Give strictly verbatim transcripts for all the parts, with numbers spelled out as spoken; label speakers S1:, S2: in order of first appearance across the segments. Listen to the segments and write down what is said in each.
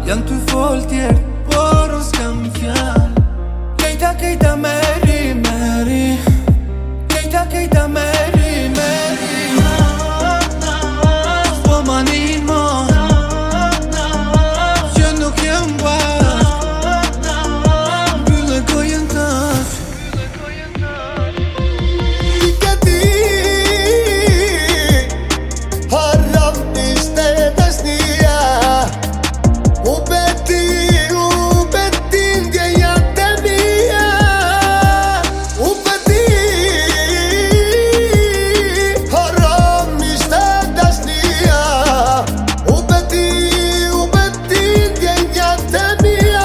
S1: Janë ty fol tjerë, por unë s'kam fjall. Kejta, kejta meri, meri. Kejta, kejta meri, meri. Po manin mo që nuk jem bashk. Mbyllë gojën tash.
S2: Ike ti haram ishte dashnia. U beti, u beti ndjenjat e mia. U beti haram ishte dashnia. U beti, u beti ndjenjat e mia.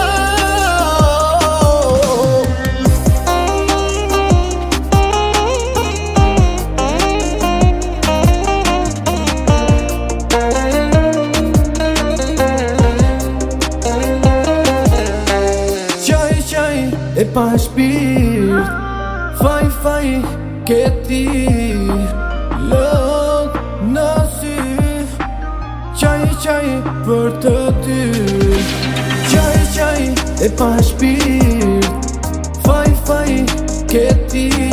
S1: Qaj, qaj, e pa shpirt. Faj, faj, këti lëk në sy. Qaj, qaj, për të ty. Qaj, qaj, e pa shpirt. Faj, faj, këti